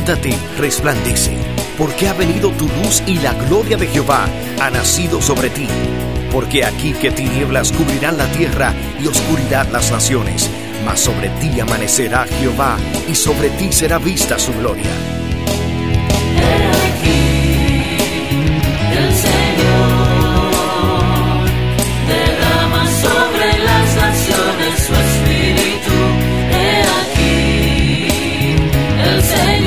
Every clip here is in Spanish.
levántate, resplandece, porque ha venido tu luz y la gloria de Jehová ha nacido sobre ti. Porque aquí que tinieblas cubrirán la tierra y oscuridad las naciones, mas sobre ti amanecerá Jehová y sobre ti será vista su gloria. He aquí, el Señor derrama sobre las naciones su espíritu. He aquí, el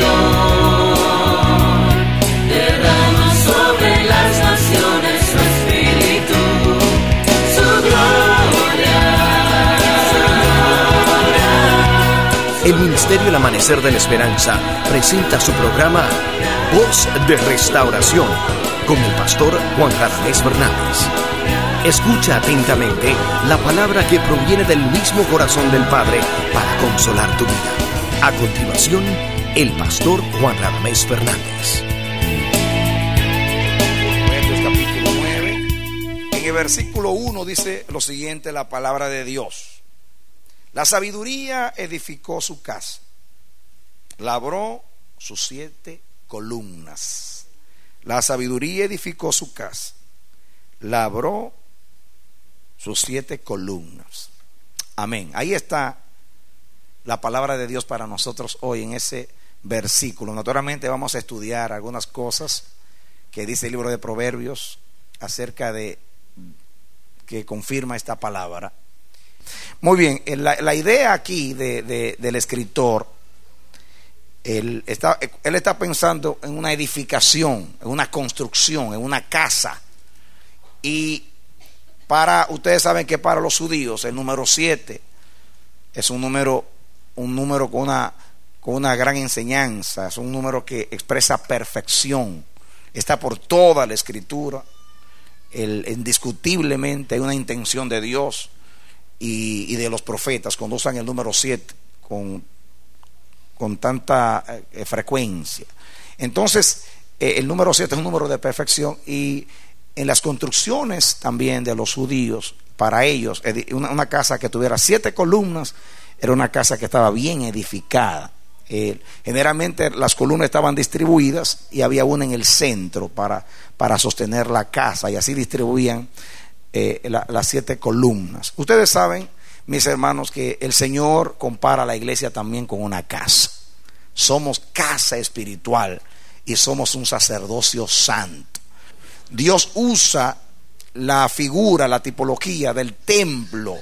Señor derrama sobre las naciones su espíritu, su gloria. El Ministerio El Amanecer de la Esperanza presenta su programa Voz de Restauración con el pastor Juan Radamés Fernández. Escucha atentamente la palabra que proviene del mismo corazón del Padre para consolar tu vida. A continuación, el pastor Juan Radamés Fernández. Proverbios capítulo 9. En el versículo 1 dice lo siguiente la palabra de Dios: la sabiduría edificó su casa, labró sus 7 columnas. La sabiduría edificó su casa, labró sus 7 columnas. Amén. Ahí está la palabra de Dios para nosotros hoy en ese versículo. Naturalmente vamos a estudiar algunas cosas que dice el libro de Proverbios acerca de que confirma esta palabra. Muy bien, la idea aquí del escritor, él está pensando en una edificación, en una construcción, en una casa. Y ustedes saben que para los judíos el número 7 es un número con una gran enseñanza, es un número que expresa perfección, está por toda la escritura. Indiscutiblemente hay una intención de Dios y de los profetas cuando usan el número 7 con tanta frecuencia. Entonces el número 7 es un número de perfección, y en las construcciones también de los judíos, para ellos una casa que tuviera 7 columnas era una casa que estaba bien edificada. Generalmente las columnas estaban distribuidas y había una en el centro para sostener la casa, y así distribuían las 7 columnas. Ustedes saben, mis hermanos, que el Señor compara a la iglesia también con una casa. Somos casa espiritual y somos un sacerdocio santo. Dios usa la figura, la tipología del templo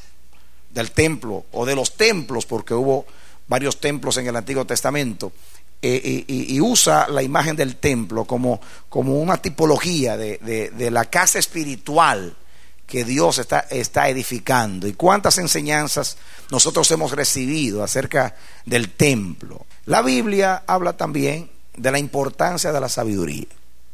o de los templos, porque hubo varios templos en el Antiguo Testamento, y usa la imagen del templo como una tipología de la casa espiritual que Dios está edificando. Y cuántas enseñanzas nosotros hemos recibido acerca del templo. La Biblia habla también de la importancia de la sabiduría.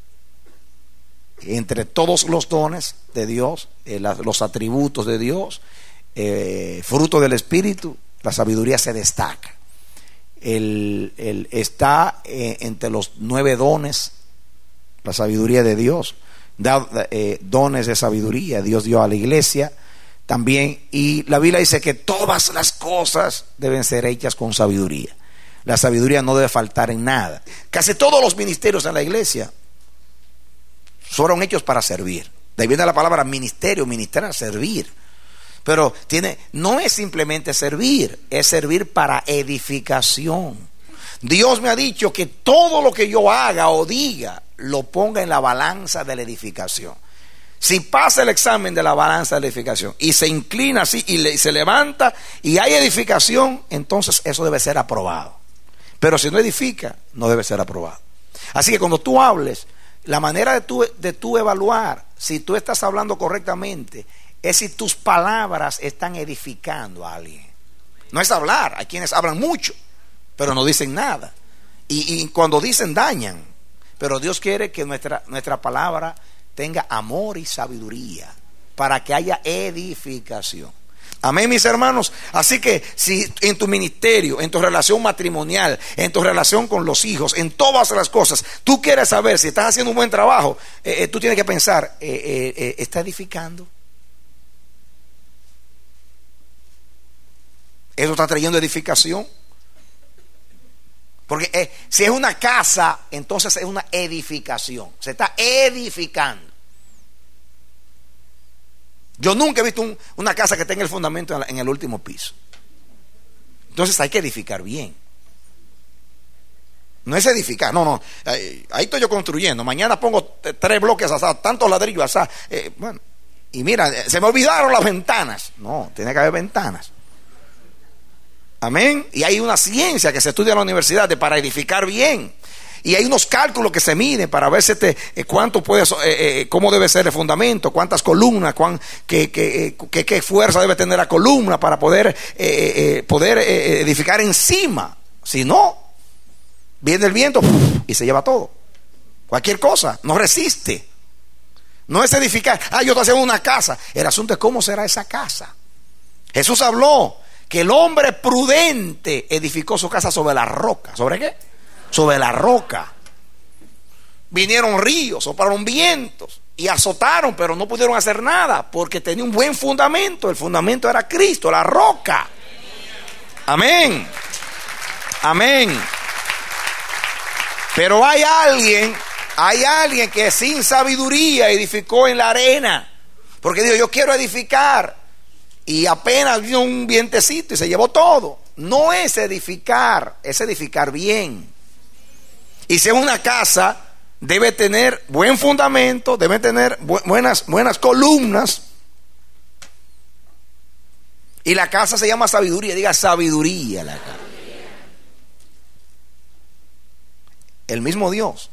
Entre todos los dones de Dios, los atributos de Dios, fruto del Espíritu, la sabiduría se destaca. Está entre los 9 dones, la sabiduría de Dios. Dones de sabiduría Dios dio a la iglesia también, y la Biblia dice que todas las cosas deben ser hechas con sabiduría. La sabiduría no debe faltar en nada. Casi todos los ministerios en la iglesia fueron hechos para servir. De ahí viene la palabra ministerio, ministrar, servir. Pero no es simplemente servir, es servir para edificación. Dios me ha dicho que todo lo que yo haga o diga lo ponga en la balanza de la edificación. Si pasa el examen de la balanza de la edificación y se inclina así y se levanta y hay edificación, entonces eso debe ser aprobado. Pero si no edifica, no debe ser aprobado. Así que cuando tú hables, la manera de tú evaluar si tú estás hablando correctamente es si tus palabras están edificando a alguien. No es hablar. Hay quienes hablan mucho pero no dicen nada, y cuando dicen dañan. Pero Dios quiere que nuestra palabra tenga amor y sabiduría para que haya edificación. Amén, mis hermanos. Así que si en tu ministerio, en tu relación matrimonial, en tu relación con los hijos, en todas las cosas, tú quieres saber si estás haciendo un buen trabajo, tú tienes que pensar, ¿está edificando? ¿Eso está trayendo edificación? Porque si es una casa, entonces es una edificación. Se está edificando. Yo nunca he visto una casa que tenga el fundamento en el último piso. Entonces hay que edificar bien. No es edificar, no. Ahí estoy yo construyendo. Mañana pongo 3 bloques así, tantos ladrillos así. Bueno, y mira, se me olvidaron las ventanas. No, tiene que haber ventanas. Amén. Y hay una ciencia que se estudia en la universidad para edificar bien. Y hay unos cálculos que se miden para ver cuánto puede, cómo debe ser el fundamento, cuántas columnas, qué fuerza debe tener la columna para poder edificar encima. Si no, viene el viento y se lleva todo. Cualquier cosa, no resiste. No es edificar. Yo estoy haciendo una casa. El asunto es cómo será esa casa. Jesús habló que el hombre prudente edificó su casa sobre la roca. ¿Sobre qué? Sobre la roca. Vinieron ríos, soplaron vientos y azotaron, pero no pudieron hacer nada porque tenía un buen fundamento. El fundamento era Cristo, la roca. Amén. Amén. Pero hay alguien que sin sabiduría edificó en la arena, porque dijo: yo quiero edificar, y apenas vino un vientecito y se llevó todo. No es edificar, es edificar bien. Y si es una casa, debe tener buen fundamento, debe tener buenas columnas. Y la casa se llama sabiduría. Diga sabiduría la casa. El mismo Dios,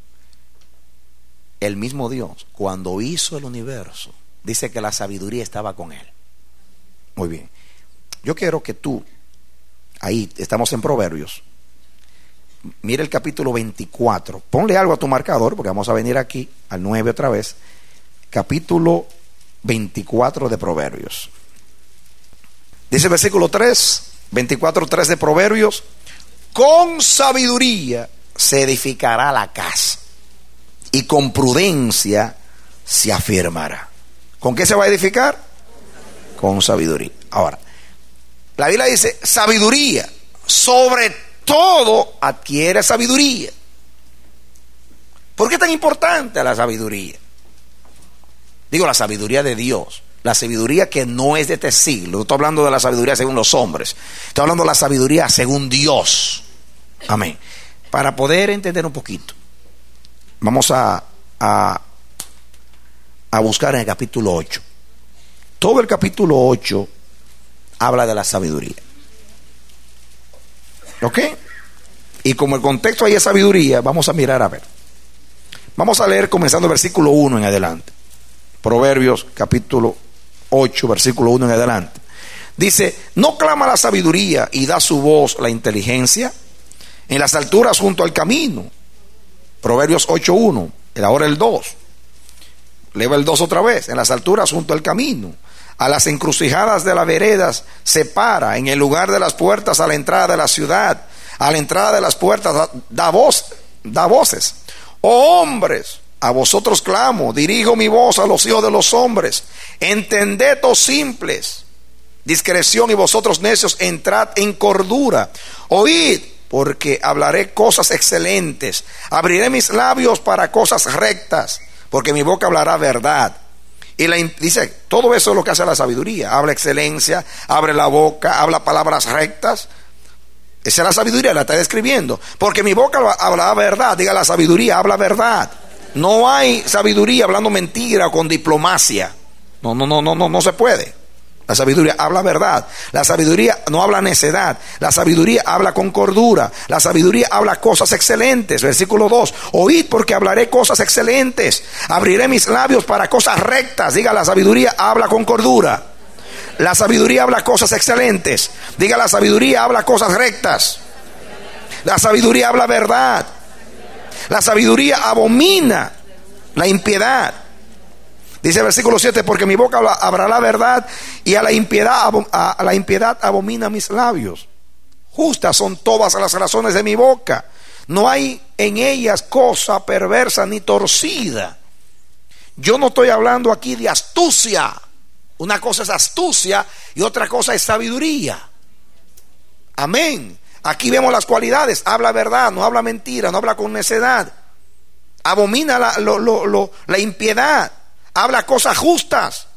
cuando hizo el universo, dice que la sabiduría estaba con él. Muy bien. Yo quiero que tú, ahí estamos en Proverbios, mire el capítulo 24. Ponle algo a tu marcador, porque vamos a venir aquí al 9 otra vez. Capítulo 24 de Proverbios. Dice el versículo 3, 24:3 de Proverbios: con sabiduría se edificará la casa, y con prudencia se afirmará. ¿Con qué se va a edificar? Con sabiduría. Ahora, la Biblia dice sabiduría, sobre todo adquiere sabiduría. ¿Por qué es tan importante la sabiduría? Digo, la sabiduría de Dios, la sabiduría que no es de este siglo. No estoy hablando de la sabiduría según los hombres, estoy hablando de la sabiduría según Dios. Amén. Para poder entender un poquito, vamos a buscar en el capítulo 8. Todo el capítulo 8 habla de la sabiduría. ¿Ok? Y como el contexto ahí es sabiduría, vamos a mirar a ver. Vamos a leer comenzando el versículo 1 en adelante. Proverbios capítulo 8, versículo 1 en adelante. Dice: ¿no clama la sabiduría y da su voz la inteligencia? En las alturas junto al camino. Proverbios 8:1. Ahora el 2. Leva el 2 otra vez. En las alturas junto al camino. A las encrucijadas de las veredas se para. En el lugar de las puertas a la entrada de la ciudad. A la entrada de las puertas da voces. Oh hombres, a vosotros clamo. Dirijo mi voz a los hijos de los hombres. Entended, oh simples, discreción, y vosotros necios entrad en cordura. Oíd, porque hablaré cosas excelentes. Abriré mis labios para cosas rectas, porque mi boca hablará verdad. Y dice, todo eso es lo que hace la sabiduría. Habla excelencia, abre la boca, habla palabras rectas. Esa es la sabiduría, la está describiendo. Porque mi boca habla verdad. Diga, la sabiduría habla verdad. No hay sabiduría hablando mentira o con diplomacia. No se puede. La sabiduría habla verdad. La sabiduría no habla necedad. La sabiduría habla con cordura. La sabiduría habla cosas excelentes. Versículo 2. Oíd, porque hablaré cosas excelentes. Abriré mis labios para cosas rectas. Diga, la sabiduría habla con cordura. La sabiduría habla cosas excelentes. Diga, la sabiduría habla cosas rectas. La sabiduría habla verdad. La sabiduría abomina la impiedad. Dice el versículo 7: porque mi boca hablará la verdad, y a la impiedad abomina mis labios. Justas son todas las razones de mi boca. No hay en ellas cosa perversa ni torcida. Yo no estoy hablando aquí de astucia. Una cosa es astucia y otra cosa es sabiduría. Amén. Aquí vemos las cualidades. Habla verdad, no habla mentira, no habla con necedad. Abomina la impiedad. Habla cosas justas.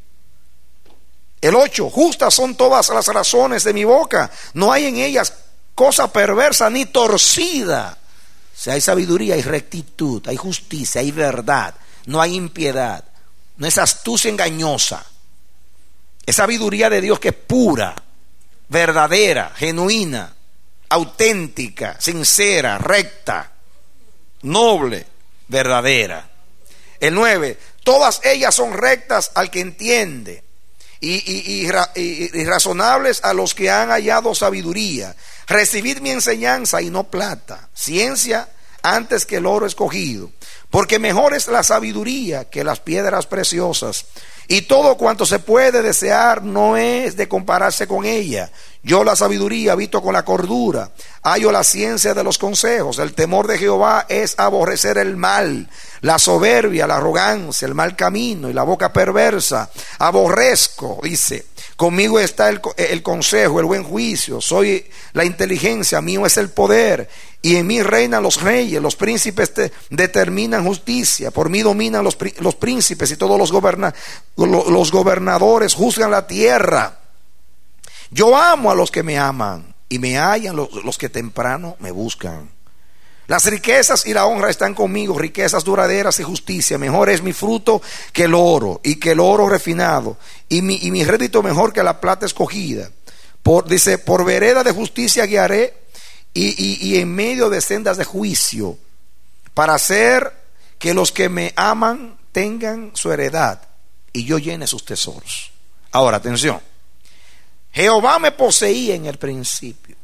El 8, justas son todas las razones de mi boca. No hay en ellas cosa perversa ni torcida. O sea, hay sabiduría, hay rectitud, hay justicia, hay verdad. No hay impiedad. No es astucia engañosa. Es sabiduría de Dios que es pura, verdadera, genuina, auténtica, sincera, recta, noble, verdadera. El 9, todas ellas son rectas al que entiende y razonables a los que han hallado sabiduría. Recibid mi enseñanza y no plata, ciencia antes que el oro escogido, porque mejor es la sabiduría que las piedras preciosas, y todo cuanto se puede desear no es de compararse con ella. Yo la sabiduría habito con la cordura, hallo la ciencia de los consejos. El temor de Jehová es aborrecer el mal, la soberbia, la arrogancia, el mal camino y la boca perversa. Aborrezco, dice, conmigo está el consejo, el buen juicio, soy la inteligencia, mío es el poder, y en mí reinan los reyes, los príncipes determinan justicia, por mí dominan los príncipes y todos los gobernadores juzgan la tierra. Yo amo a los que me aman y me hallan los que temprano me buscan. Las riquezas y la honra están conmigo, riquezas duraderas y justicia. Mejor es mi fruto que el oro, y que el oro refinado, y mi rédito mejor que la plata escogida. Dice, por vereda de justicia guiaré, y en medio de sendas de juicio, para hacer que los que me aman tengan su heredad, y yo llene sus tesoros. Ahora, atención. Jehová me poseía en el principio,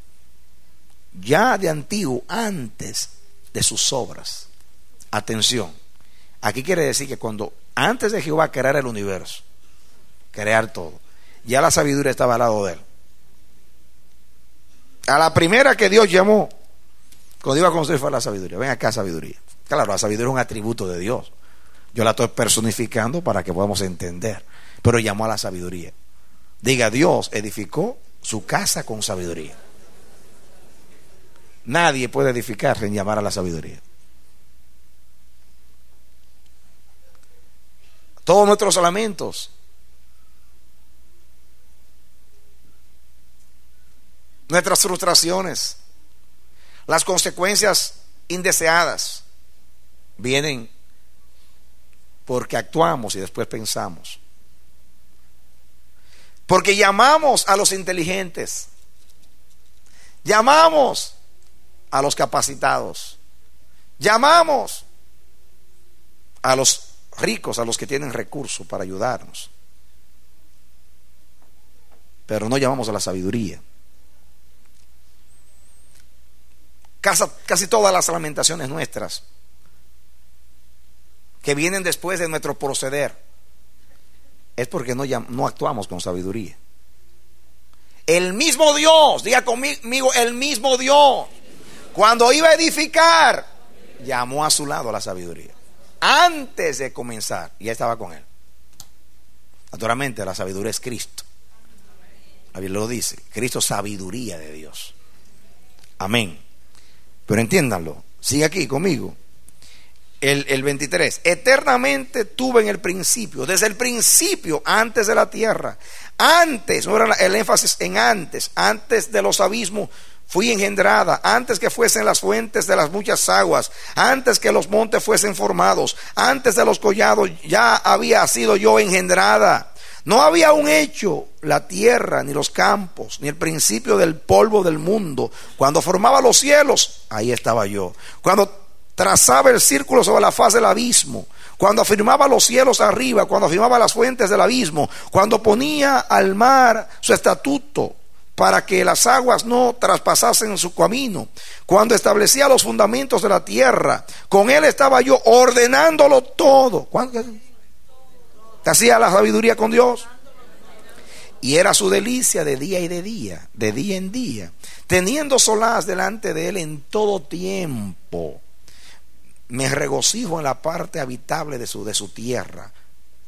ya de antiguo, antes de sus obras. Atención, aquí quiere decir que antes de Jehová crear el universo, crear todo, ya la sabiduría estaba al lado de él. A la primera que Dios llamó, cuando iba a construir, fue la sabiduría. Ven acá, sabiduría. Claro, la sabiduría es un atributo de Dios. Yo la estoy personificando para que podamos entender, pero llamó a la sabiduría. Diga, Dios edificó su casa con sabiduría. Nadie puede edificar sin llamar a la sabiduría. Todos nuestros lamentos, nuestras frustraciones, las consecuencias indeseadas vienen porque actuamos y después pensamos. Porque llamamos a los inteligentes, llamamos a los capacitados, llamamos a los ricos, a los que tienen recursos para ayudarnos, pero no llamamos a la sabiduría. Casi todas las lamentaciones nuestras que vienen después de nuestro proceder es porque no actuamos con sabiduría. El mismo Dios, diga conmigo, el mismo Dios, cuando iba a edificar, llamó a su lado a la sabiduría. Antes de comenzar, ya estaba con él. Naturalmente, la sabiduría es Cristo. La Biblia lo dice, Cristo, sabiduría de Dios. Amén. Pero entiéndanlo, sigue aquí conmigo. El 23, eternamente tuve en el principio, desde el principio, antes de la tierra, antes, no era el énfasis en antes de los abismos fui engendrada, antes que fuesen las fuentes de las muchas aguas, antes que los montes fuesen formados, antes de los collados ya había sido yo engendrada. No había aún hecho la tierra, ni los campos, ni el principio del polvo del mundo. Cuando formaba los cielos, ahí estaba yo. Cuando trazaba el círculo sobre la faz del abismo, cuando afirmaba los cielos arriba, cuando afirmaba las fuentes del abismo, cuando ponía al mar su estatuto para que las aguas no traspasasen su camino, cuando establecía los fundamentos de la tierra, con él estaba yo ordenándolo todo. ¿Cuánto te hacía la sabiduría con Dios? Y era su delicia de día y de día en día, teniendo solaz delante de él en todo tiempo. Me regocijo en la parte habitable de su tierra.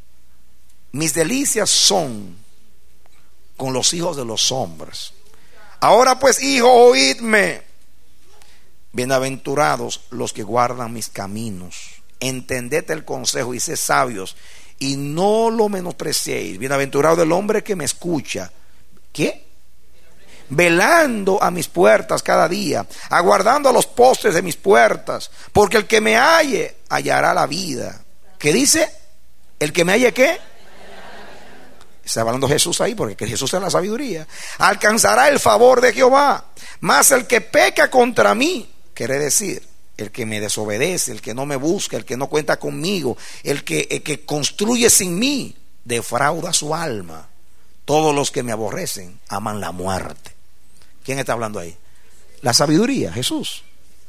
Mis delicias son con los hijos de los hombres. Ahora pues, hijo, oídme. Bienaventurados los que guardan mis caminos. Entended el consejo y sed sabios, y no lo menospreciéis. Bienaventurado el hombre que me escucha. ¿Qué? Velando a mis puertas cada día, aguardando a los postes de mis puertas, porque el que me halle hallará la vida. ¿Qué dice? ¿El que me halle qué? Está hablando Jesús ahí, porque Jesús es la sabiduría. Alcanzará el favor de Jehová. Mas el que peca contra mí, quiere decir, el que me desobedece, el que no me busca, el que no cuenta conmigo, el que construye sin mí, defrauda su alma. Todos los que me aborrecen aman la muerte. ¿Quién está hablando ahí? La sabiduría, Jesús.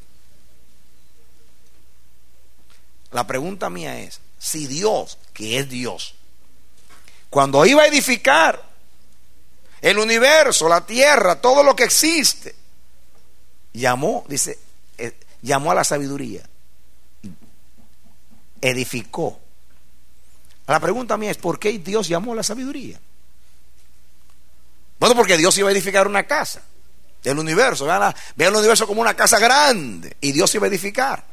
La pregunta mía es, si Dios, que es Dios, cuando iba a edificar el universo, la tierra, todo lo que existe, llamó a la sabiduría, edificó. La pregunta mía es, ¿por qué Dios llamó a la sabiduría? Bueno, porque Dios iba a edificar una casa del universo. Vean el universo como una casa grande, y Dios iba a edificar.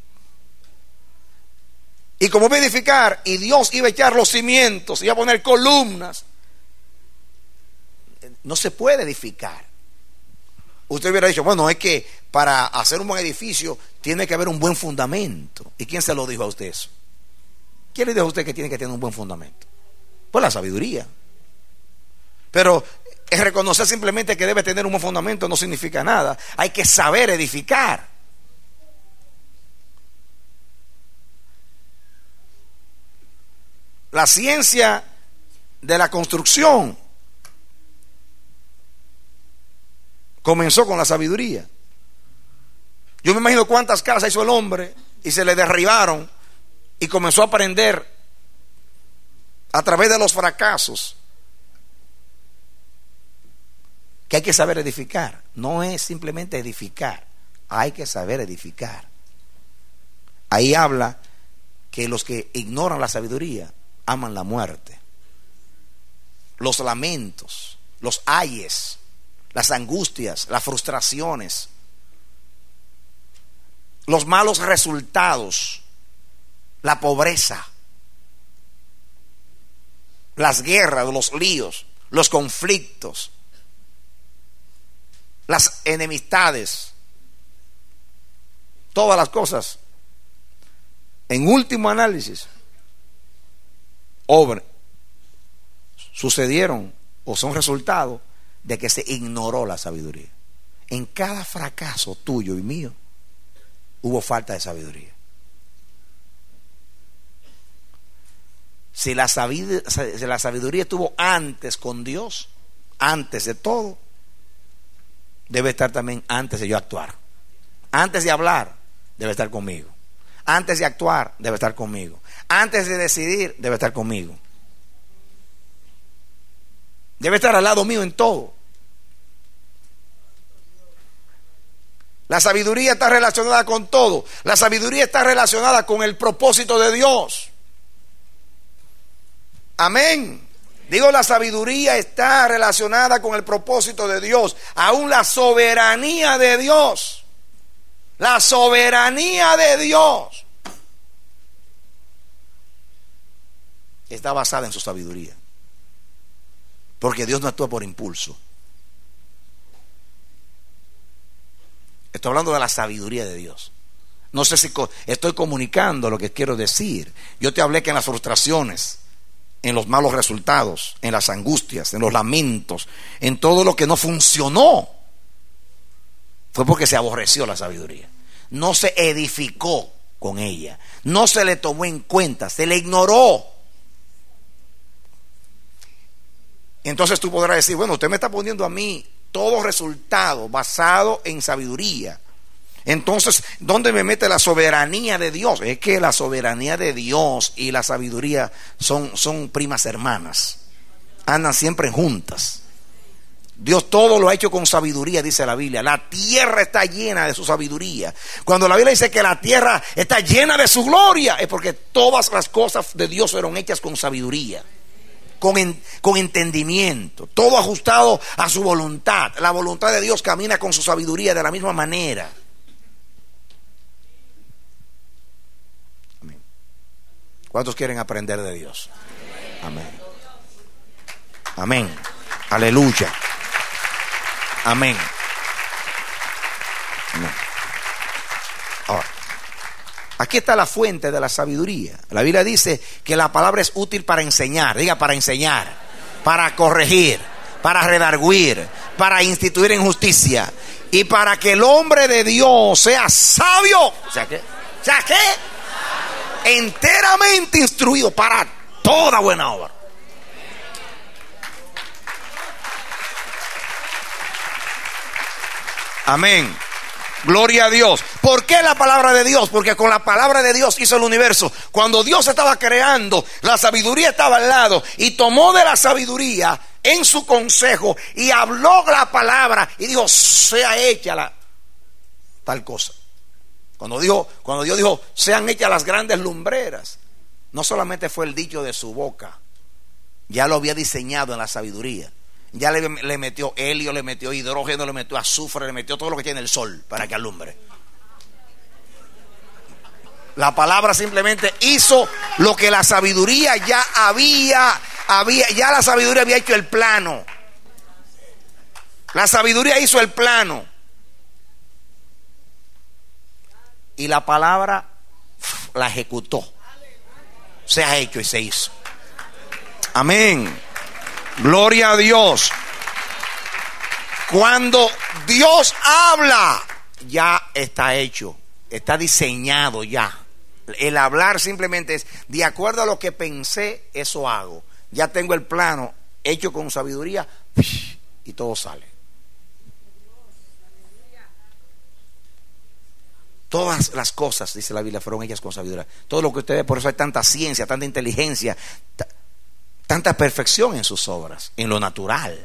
Y como iba a edificar, y Dios iba a echar los cimientos, iba a poner columnas, no se puede edificar. Usted hubiera dicho, bueno, es que para hacer un buen edificio tiene que haber un buen fundamento. ¿Y quién se lo dijo a usted eso? ¿Quién le dijo a usted que tiene que tener un buen fundamento? Pues la sabiduría. Pero reconocer simplemente que debe tener un buen fundamento no significa nada. Hay que saber edificar. La ciencia de la construcción comenzó con la sabiduría. Yo me imagino cuántas casas hizo el hombre y se le derribaron, y comenzó a aprender a través de los fracasos que hay que saber edificar. No es simplemente edificar, hay que saber edificar. Ahí habla que los que ignoran la sabiduría aman la muerte, los lamentos, los ayes, las angustias, las frustraciones, los malos resultados, la pobreza, las guerras, los líos, los conflictos, las enemistades, todas las cosas, en último análisis, sucedieron o son resultado de que se ignoró la sabiduría. En cada fracaso tuyo y mío hubo falta de sabiduría. Si la sabiduría estuvo antes con Dios, antes de todo, debe estar también antes de yo actuar. Antes de hablar, debe estar conmigo. Antes de actuar, debe estar conmigo. Antes de decidir, debe estar conmigo. Debe estar al lado mío en todo. La sabiduría está relacionada con todo. La sabiduría está relacionada con el propósito de Dios. Amén. Digo, la sabiduría está relacionada con el propósito de Dios. Aún la soberanía de Dios. La soberanía de Dios está basada en su sabiduría. Porque Dios no actúa por impulso. Estoy hablando de la sabiduría de Dios. No sé si estoy comunicando lo que quiero decir. Yo te hablé que en las frustraciones, en los malos resultados, en las angustias, en los lamentos, en todo lo que no funcionó, fue porque se aborreció la sabiduría. No se edificó con ella. No se le tomó en cuenta, se le ignoró. Entonces tú podrás decir, bueno, usted me está poniendo a mí todo resultado basado en sabiduría. Entonces, ¿dónde me mete la soberanía de Dios? Es que la soberanía de Dios y la sabiduría son primas hermanas. Andan siempre juntas. Dios todo lo ha hecho con sabiduría, dice la Biblia. La tierra está llena de su sabiduría. Cuando la Biblia dice que la tierra está llena de su gloria, es porque todas las cosas de Dios fueron hechas con sabiduría. con entendimiento, todo ajustado a su voluntad. La voluntad de Dios camina con su sabiduría de la misma manera. Amén. ¿Cuántos quieren aprender de Dios? Amén. Amén. Aleluya. Amén. Amén. Ahora, aquí está la fuente de la sabiduría. La Biblia dice que la palabra es útil para enseñar. Diga, para enseñar, para corregir, para redarguir, para instituir en justicia y para que el hombre de Dios sea sabio. O sea que enteramente instruido para toda buena obra. Amén. Gloria a Dios. ¿Por qué la palabra de Dios? Porque con la palabra de Dios hizo el universo. Cuando Dios estaba creando, la sabiduría estaba al lado y tomó de la sabiduría en su consejo y habló la palabra y dijo, sea hecha tal cosa. Cuando Dios dijo, sean hechas las grandes lumbreras, no solamente fue el dicho de su boca, ya lo había diseñado en la sabiduría. Ya le metió helio, le metió hidrógeno, le metió azufre, le metió todo lo que tiene el sol para que alumbre. La palabra simplemente hizo lo que la sabiduría ya ya la sabiduría había hecho el plano. La sabiduría hizo el plano. Y la palabra la ejecutó. Se ha hecho y se hizo. Amén. Gloria a Dios. Cuando Dios habla, ya está hecho, está diseñado ya. El hablar simplemente es de acuerdo a lo que pensé, eso hago. Ya tengo el plano hecho con sabiduría y todo sale. Todas las cosas, dice la Biblia, fueron hechas con sabiduría. Todo lo que ustedes, por eso hay tanta ciencia, tanta inteligencia, tanta perfección en sus obras, en lo natural.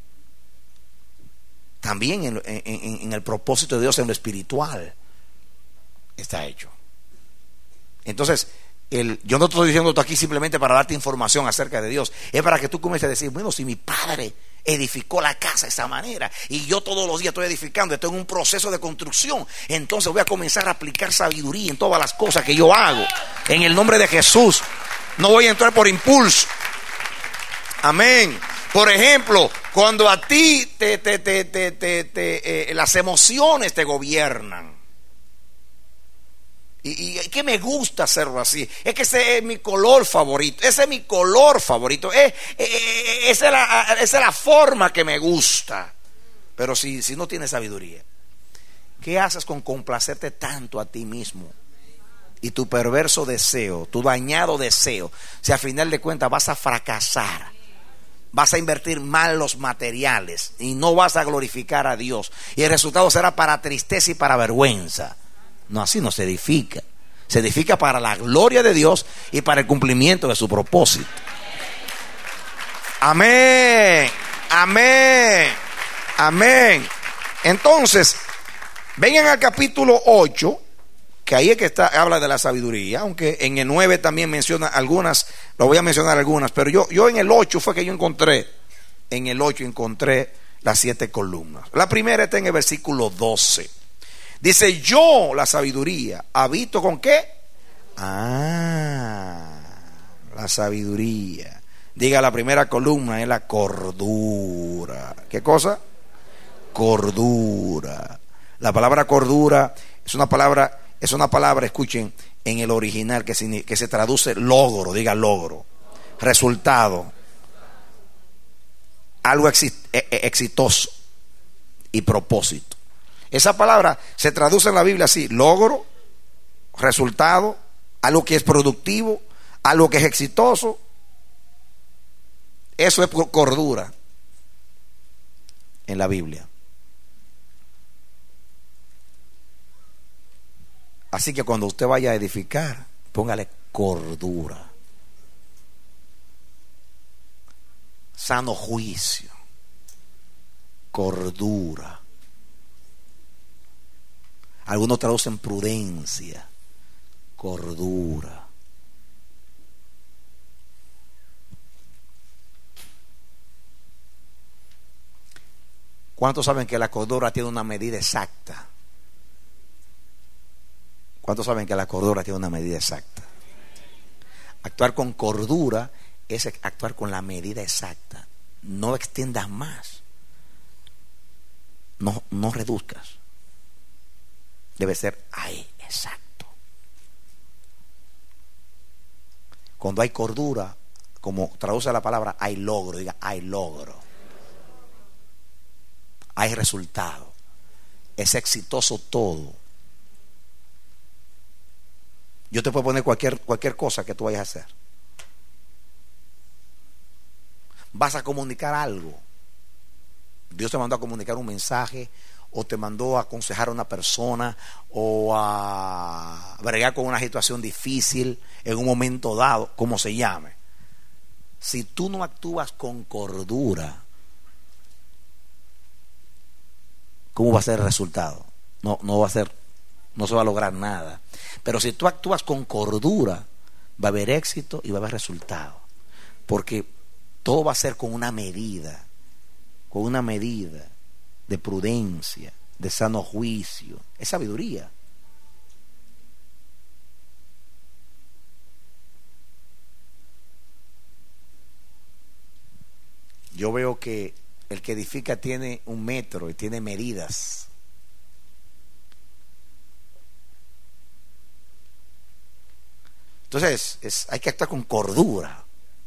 También en el propósito de Dios, en lo espiritual, está hecho. Entonces, yo no estoy diciendo esto aquí simplemente para darte información acerca de Dios. Es para que tú comiences a decir, bueno, si mi padre edificó la casa de esa manera y yo todos los días estoy edificando, estoy en un proceso de construcción, entonces voy a comenzar a aplicar sabiduría en todas las cosas que yo hago. En el nombre de Jesús. No voy a entrar por impulso. Amén. Por ejemplo, cuando a ti las emociones te gobiernan. Y que me gusta hacerlo así. Es que ese es mi color favorito. Ese es mi color favorito. Esa es la forma que me gusta. Pero si no tienes sabiduría, ¿qué haces con complacerte tanto a ti mismo? Y tu perverso deseo, tu dañado deseo, si al final de cuentas vas a fracasar, vas a invertir mal los materiales y no vas a glorificar a Dios, y el resultado será para tristeza y para vergüenza. No, así no se edifica. Se edifica para la gloria de Dios y para el cumplimiento de su propósito. Amén. Amén. Amén. Entonces, vengan al capítulo 8, que ahí es que habla de la sabiduría, aunque en el 9 también menciona algunas, lo voy a mencionar algunas, pero yo en el 8 fue que yo encontré, las 7 columnas. La primera está en el versículo 12. Dice, yo, la sabiduría, habito ¿con qué? La sabiduría. Diga, la primera columna es la cordura. ¿Qué cosa? Cordura. La palabra cordura es una palabra, escuchen, en el original que se traduce logro. Diga, logro. Resultado. Algo exitoso y propósito. Esa palabra se traduce en la Biblia así: logro, resultado, algo que es productivo, algo que es exitoso. Eso es cordura en la Biblia. Así que cuando usted vaya a edificar, póngale cordura, sano juicio, cordura. Algunos traducen prudencia, cordura. ¿Cuántos saben que la cordura tiene una medida exacta? ¿Cuántos saben que la cordura tiene una medida exacta? Actuar con cordura es actuar con la medida exacta. No extiendas más. No reduzcas. Debe ser ahí, exacto. Cuando hay cordura, como traduce la palabra, hay logro. Diga, hay logro. Hay resultado. Es exitoso todo. Yo te puedo poner cualquier cosa que tú vayas a hacer. Vas a comunicar algo. Dios te mandó a comunicar un mensaje, o te mandó a aconsejar a una persona, o a bregar con una situación difícil en un momento dado, como se llame. Si tú no actúas con cordura, ¿cómo va a ser el resultado? No se va a lograr nada. Pero si tú actúas con cordura, va a haber éxito y va a haber resultado. Porque todo va a ser con una medida de prudencia, de sano juicio. Es sabiduría. Yo veo que el que edifica tiene 1 metro y tiene medidas. Entonces hay que actuar con cordura.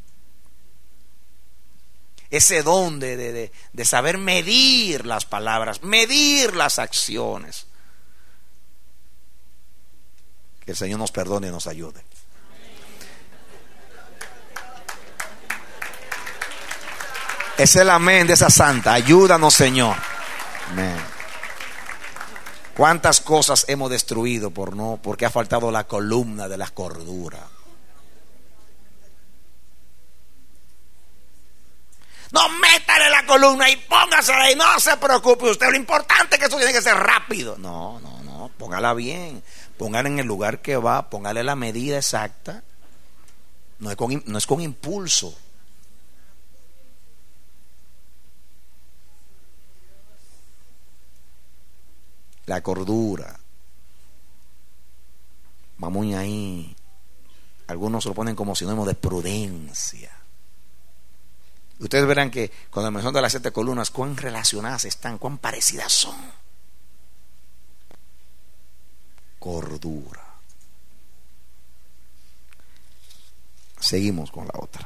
Ese don de saber medir las palabras, medir las acciones. Que el Señor nos perdone y nos ayude. Es el amén de esa santa. Ayúdanos, Señor. Amén. ¿Cuántas cosas hemos destruido porque ha faltado la columna de la cordura? No, métale la columna y póngasela y no se preocupe usted. Lo importante es que eso tiene que ser rápido. No, póngala bien. Póngala en el lugar que va. Póngale la medida exacta. No es con impulso. La cordura. Vamos ahí. Algunos lo ponen como sinónimo de prudencia. Ustedes verán que cuando mencionan de las 7 columnas, cuán relacionadas están, cuán parecidas son. Cordura. Seguimos con la otra.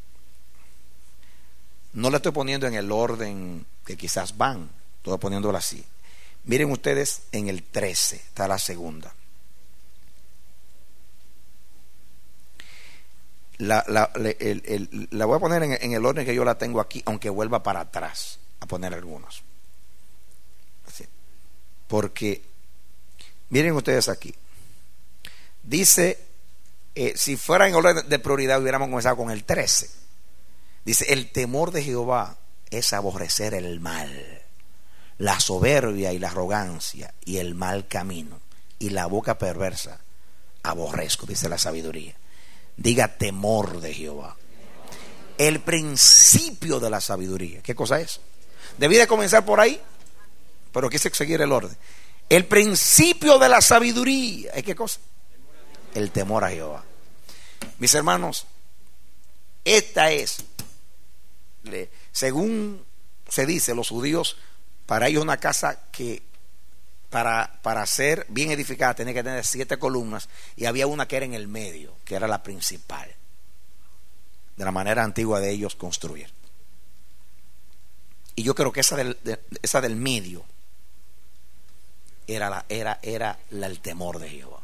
No la estoy poniendo en el orden que quizás van, estoy poniéndola así. Miren ustedes en el 13, está la segunda. La voy a poner en el orden que yo la tengo aquí, aunque vuelva para atrás a poner algunos. Así. Porque miren ustedes aquí. Dice, si fuera en orden de prioridad hubiéramos comenzado con el 13. Dice, el temor de Jehová es aborrecer el mal, la soberbia y la arrogancia y el mal camino, y la boca perversa aborrezco, dice la sabiduría. Diga temor de Jehová. El principio de la sabiduría. ¿Qué cosa es? Debí de comenzar por ahí, pero quise seguir el orden. El principio de la sabiduría. ¿Es qué cosa? El temor a Jehová. Mis hermanos, esta es, según se dice, los judíos, para ellos una casa que para ser bien edificada tenía que tener 7 columnas, y había una que era en el medio, que era la principal, de la manera antigua de ellos construir. Y yo creo que esa del medio era el temor de Jehová.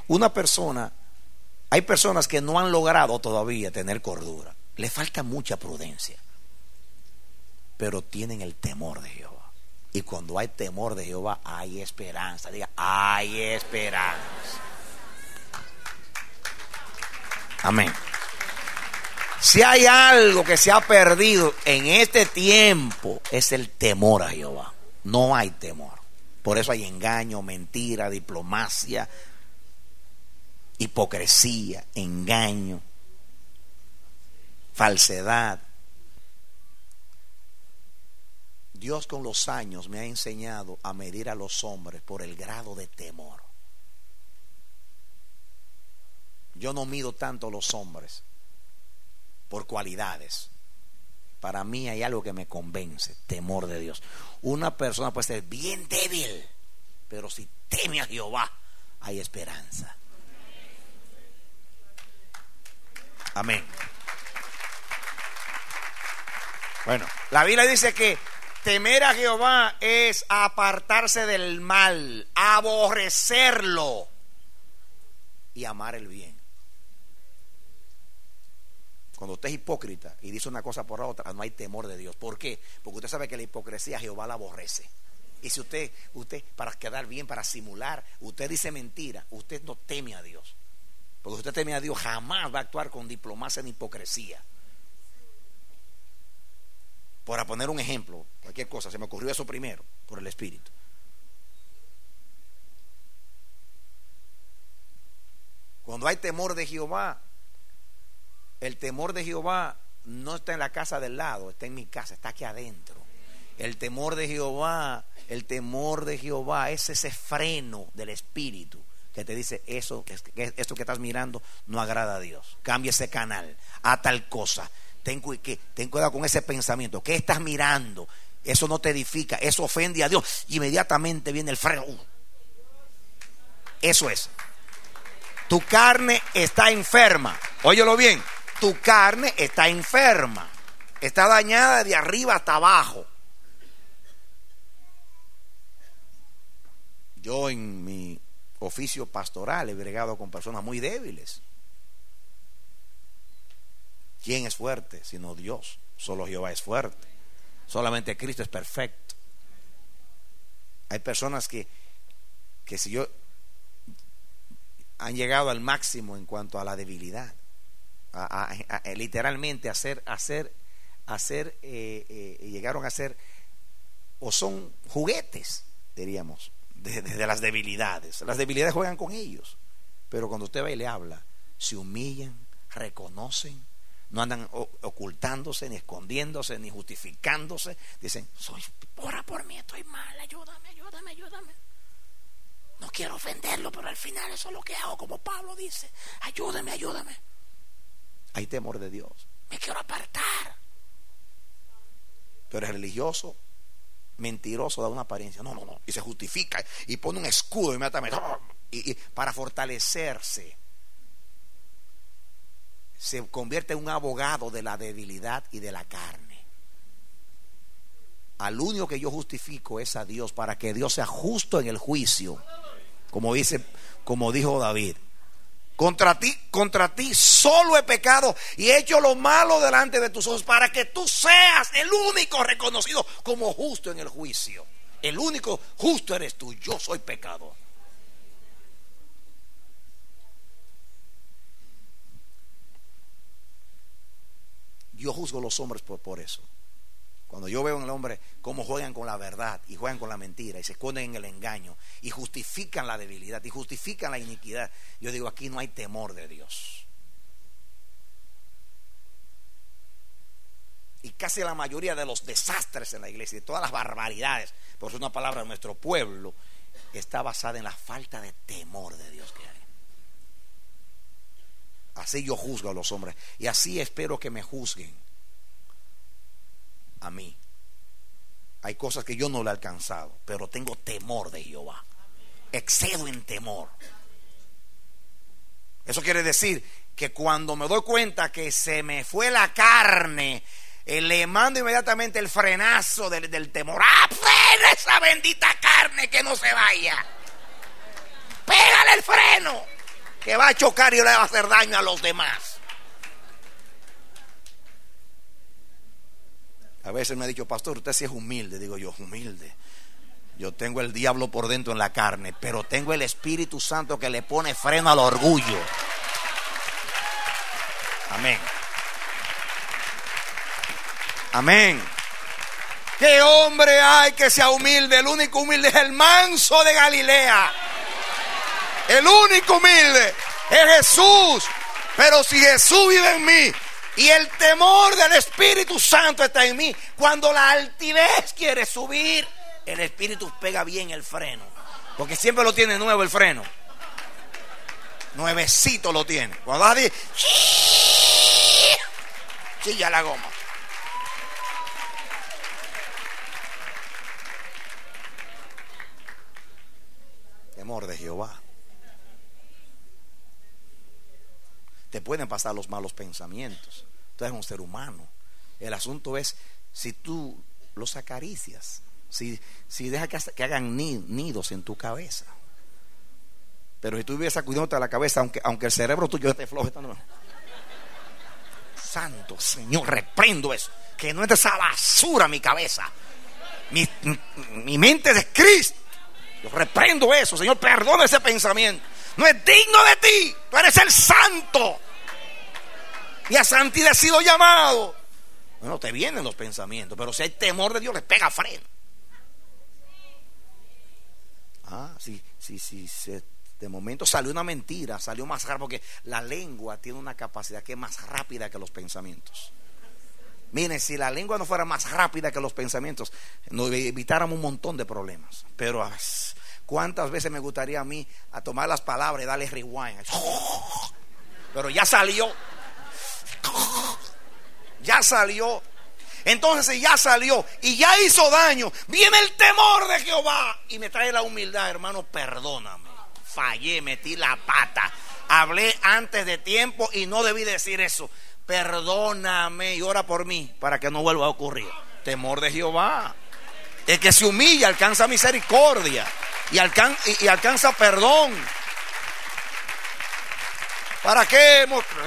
Hay personas que no han logrado todavía tener cordura, le falta mucha prudencia, pero tienen el temor de Jehová. Y cuando hay temor de Jehová, hay esperanza. Diga, hay esperanza. Amén. Si hay algo que se ha perdido en este tiempo, es el temor a Jehová. No hay temor. Por eso hay engaño, mentira, diplomacia, hipocresía, engaño, falsedad. Dios con los años me ha enseñado a medir a los hombres por el grado de temor. Yo no mido tanto a los hombres por cualidades. Para mí hay algo que me convence: temor de Dios. Una persona puede ser bien débil, pero si teme a Jehová, hay esperanza. Amén. Bueno, la Biblia dice que temer a Jehová es apartarse del mal, aborrecerlo y amar el bien. Cuando usted es hipócrita y dice una cosa por la otra, no hay temor de Dios. ¿Por qué? Porque usted sabe que la hipocresía Jehová la aborrece. Y si usted para quedar bien, para simular, usted dice mentira, usted no teme a Dios. Porque usted teme a Dios, jamás va a actuar con diplomacia ni hipocresía. Para poner un ejemplo, cualquier cosa, se me ocurrió eso primero, por el Espíritu. Cuando hay temor de Jehová, el temor de Jehová no está en la casa del lado, está en mi casa, está aquí adentro. El temor de Jehová es ese freno del Espíritu que te dice: esto que estás mirando no agrada a Dios. Cambia ese canal, a tal cosa. Ten cuidado con ese pensamiento. ¿Qué estás mirando? Eso no te edifica, eso ofende a Dios. Inmediatamente viene el freno. Eso es. Tu carne está enferma. Óyelo bien. Tu carne está enferma. Está dañada de arriba hasta abajo. Yo en mi oficio pastoral he bregado con personas muy débiles. ¿Quién es fuerte sino Dios? Solo Jehová es fuerte. Solamente Cristo es perfecto. Hay personas que si yo han llegado al máximo en cuanto a la debilidad, literalmente llegaron a ser, o son juguetes, diríamos, de las debilidades. Las debilidades juegan con ellos, pero cuando usted va y le habla, se humillan, reconocen, no andan ocultándose, ni escondiéndose, ni justificándose. Dicen: ora por mí, estoy mal, ayúdame. No quiero ofenderlo, pero al final eso es lo que hago, como Pablo dice: ayúdame. Hay temor de Dios. Me quiero apartar. Pero el religioso, mentiroso, da una apariencia. No. Y se justifica y pone un escudo inmediatamente. Y para fortalecerse, se convierte en un abogado de la debilidad y de la carne. Al único que yo justifico es a Dios, para que Dios sea justo en el juicio, como dijo David: contra ti solo he pecado y he hecho lo malo delante de tus ojos, para que tú seas el único reconocido como justo en el juicio. El único justo eres tú, yo soy pecador. Yo juzgo a los hombres por eso. Cuando yo veo en el hombre cómo juegan con la verdad y juegan con la mentira y se esconden en el engaño y justifican la debilidad y justifican la iniquidad, yo digo: aquí no hay temor de Dios. Y casi la mayoría de los desastres en la iglesia y todas las barbaridades, por eso una palabra de nuestro pueblo, está basada en la falta de temor de Dios que hay. Así yo juzgo a los hombres, y así espero que me juzguen a mí. Hay cosas que yo no le he alcanzado, pero tengo temor de Jehová. Excedo en temor. Eso quiere decir que cuando me doy cuenta que se me fue la carne, le mando inmediatamente el frenazo del temor. ¡Frena esa bendita carne, que no se vaya! ¡Pégale el freno! Que va a chocar y le va a hacer daño a los demás. A veces me ha dicho: pastor, usted sí es humilde. Digo yo: humilde. Yo tengo el diablo por dentro en la carne, pero tengo el Espíritu Santo que le pone freno al orgullo. Amén. Amén. ¿Qué hombre hay que sea humilde? El único humilde es el manso de Galilea. El único humilde es Jesús. Pero si Jesús vive en mí, Y el temor del Espíritu Santo está en mí. Cuando la altivez quiere subir, el Espíritu pega bien el freno, porque siempre lo tiene nuevo el freno. Nuevecito lo tiene. Cuando vas a decir, chilla la goma. Temor de Jehová. Te pueden pasar los malos pensamientos. Tú eres un ser humano. El asunto es si tú los acaricias, si dejas que hagan nidos en tu cabeza. Pero si tú vives sacudiéndote la cabeza, aunque el cerebro tuyo esté flojo, santo Señor, reprendo eso. Que no entre esa basura a mi cabeza. Mi mente es de Cristo. Yo reprendo eso. Señor, perdona ese pensamiento. No es digno de ti. Tú eres el santo. Y a santidad has sido llamado. Bueno, te vienen los pensamientos, pero si hay temor de Dios, les pega freno. Sí. De momento salió una mentira, salió más rápido, porque la lengua tiene una capacidad que es más rápida que los pensamientos. Miren, si la lengua no fuera más rápida que los pensamientos, nos evitáramos un montón de problemas. Pero ¿cuántas veces me gustaría a mí a tomar las palabras y darle rewind? Pero ya salió. Ya salió. Entonces, si ya salió y ya hizo daño, viene el temor de Jehová y me trae la humildad. Hermano, perdóname. Fallé, metí la pata, hablé antes de tiempo y no debí decir eso. Perdóname y ora por mí para que no vuelva a ocurrir. Temor de Jehová. El que se humilla alcanza misericordia y alcanza perdón. ¿Para qué?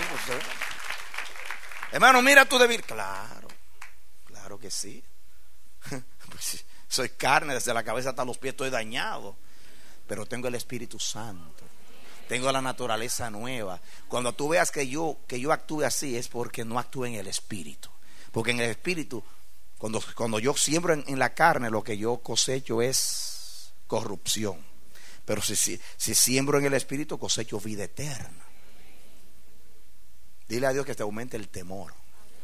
Hermano, mira tu débil. Claro que sí. Pues, soy carne, desde la cabeza hasta los pies estoy dañado. Pero tengo el Espíritu Santo. Tengo la naturaleza nueva. Cuando tú veas que yo actúe así, es porque no actúo en el Espíritu. Porque en el Espíritu, cuando yo siembro en la carne, lo que yo cosecho es corrupción. Pero si siembro en el Espíritu, cosecho vida eterna. Dile a Dios que te aumente el temor.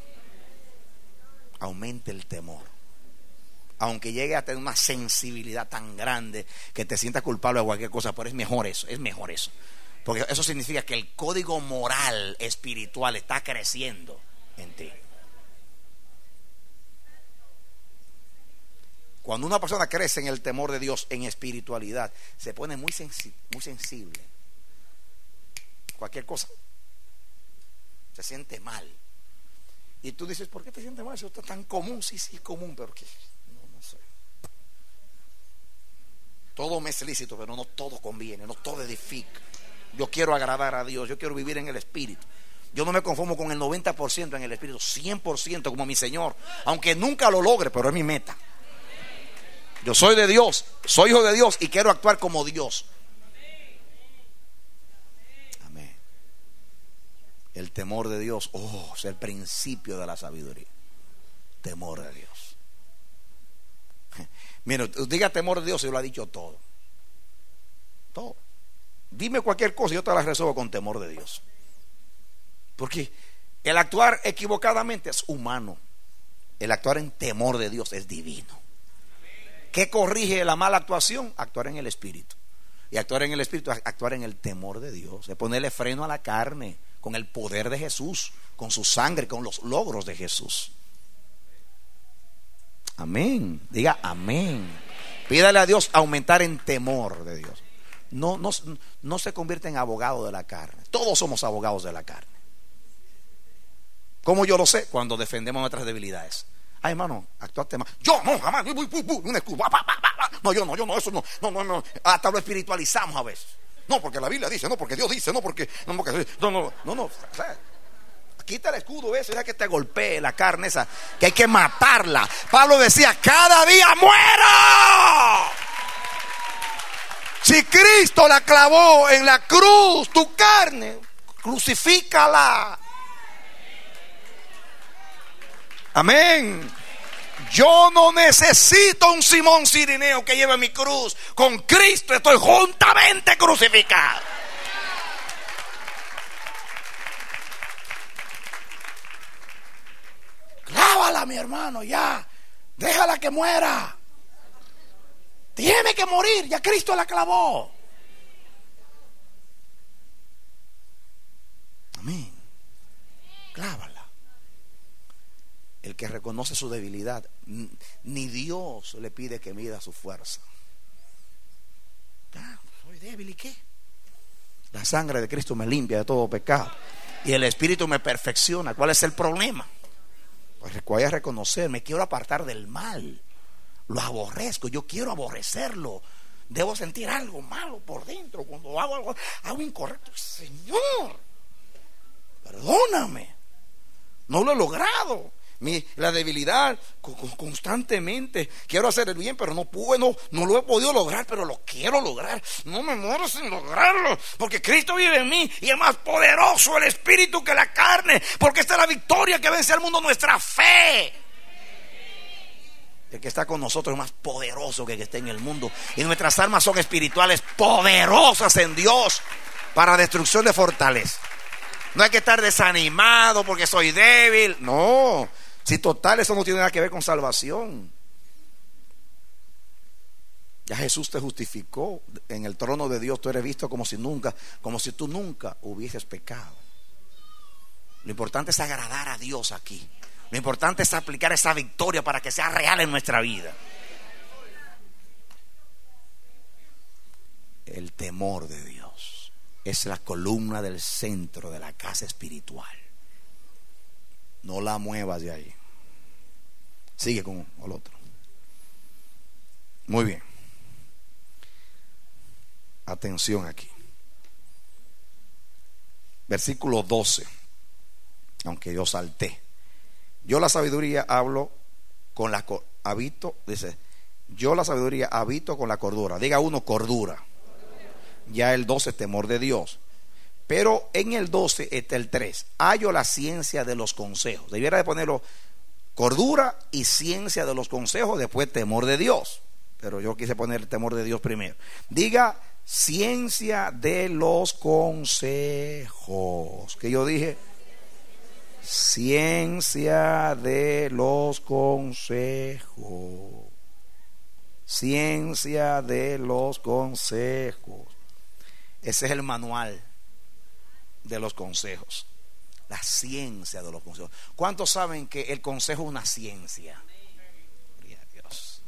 Aumente el temor. Aunque llegue a tener una sensibilidad tan grande que te sientas culpable de cualquier cosa, pero es mejor eso. Porque eso significa que el código moral espiritual está creciendo en ti. Cuando una persona crece en el temor de Dios, en espiritualidad, se pone muy sensible. Cualquier cosa se siente mal. Y tú dices, ¿por qué te sientes mal? Eso está tan común. Sí, es común, pero ¿qué? No sé. Todo me es lícito, pero no todo conviene, no todo edifica. Yo quiero agradar a Dios, yo quiero vivir en el Espíritu. Yo no me conformo con el 90% en el Espíritu, 100% como mi Señor, aunque nunca lo logre, pero es mi meta. Yo soy de Dios, soy hijo de Dios y quiero actuar como Dios. Amén. El temor de Dios, es el principio de la sabiduría. Temor de Dios. Mira, diga temor de Dios y yo lo ha dicho todo. Todo. Dime cualquier cosa y yo te la resuelvo con temor de Dios. Porque el actuar equivocadamente es humano. El actuar en temor de Dios es divino. ¿Qué corrige la mala actuación? Actuar en el Espíritu. Y actuar en el Espíritu es actuar en el temor de Dios. Es ponerle freno a la carne con el poder de Jesús, con su sangre, con los logros de Jesús. Amén. Diga amén. Pídale a Dios aumentar en temor de Dios. No se convierte en abogado de la carne. Todos somos abogados de la carne. ¿Cómo yo lo sé? Cuando defendemos nuestras debilidades. Ay, hermano, actuaste mal. Yo no, jamás. Un escudo. No, yo no, eso no. No. Hasta lo espiritualizamos a veces. No, porque la Biblia dice, no, porque Dios dice, no. Quita el escudo ese, deja que te golpee la carne esa, que hay que matarla. Pablo decía, cada día muero. Si Cristo la clavó en la cruz, tu carne, crucifícala. Amén. Yo no necesito un Simón Cirineo que lleve mi cruz. Con Cristo estoy juntamente crucificado. clávala, mi hermano, ya. Déjala que muera. Tiene que morir, ya Cristo la clavó. Amén. Clávala. El que reconoce su debilidad, ni Dios le pide que mida su fuerza. Soy débil, ¿y qué? La sangre de Cristo me limpia de todo pecado y el Espíritu me perfecciona. ¿Cuál es el problema? Pues voy a reconocer, me quiero apartar del mal. Lo aborrezco, yo quiero aborrecerlo. Debo sentir algo malo por dentro cuando hago algo incorrecto. Señor, perdóname, no lo he logrado. La debilidad constantemente. Quiero hacer el bien, pero no puedo, no lo he podido lograr, pero lo quiero lograr. No me muero sin lograrlo, porque Cristo vive en mí y es más poderoso el espíritu que la carne, porque esta es la victoria que vence al mundo, nuestra fe. El que está con nosotros es más poderoso que el que esté en el mundo, y nuestras armas son espirituales poderosas en Dios para destrucción de fortaleza. No hay que estar desanimado porque soy débil. No, si total, eso no tiene nada que ver con salvación. Ya Jesús te justificó en el trono de Dios. Tú eres visto como si tú nunca hubieses pecado. Lo importante es agradar a Dios aquí. Lo importante es aplicar esa victoria para que sea real en nuestra vida. El temor de Dios es la columna del centro de la casa espiritual. No la muevas de ahí. Sigue con el otro. Muy bien. Atención aquí. Versículo 12. Aunque yo salté. Yo la sabiduría hablo con la habito, dice, yo la sabiduría habito con la cordura. Diga uno, cordura. Ya el 12, temor de Dios. Pero en el 12 está el 3. Hallo la ciencia de los consejos. Debiera de ponerlo cordura y ciencia de los consejos, después temor de Dios. Pero yo quise poner el temor de Dios primero. Diga ciencia de los consejos. ¿Qué yo dije? Ciencia de los consejos. Ciencia de los consejos. Ese es el manual de los consejos. La ciencia de los consejos. ¿Cuántos saben que el consejo es una ciencia? Gloria a Dios.